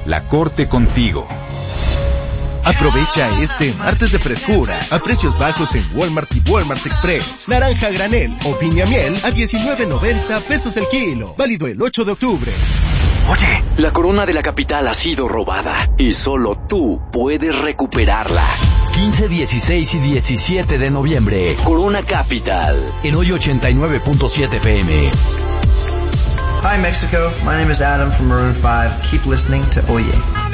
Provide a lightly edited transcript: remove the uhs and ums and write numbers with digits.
La Corte contigo. Aprovecha este martes de frescura a precios bajos en Walmart y Walmart Express. Naranja granel o piña miel a 19.90 pesos el kilo. Válido el 8 de octubre. Oye, la corona de la capital ha sido robada y solo tú puedes recuperarla. 15, 16 y 17 de noviembre. Corona Capital en hoy 89.7 FM. Hi Mexico, my name is Adam from Maroon 5. Keep listening to Oye.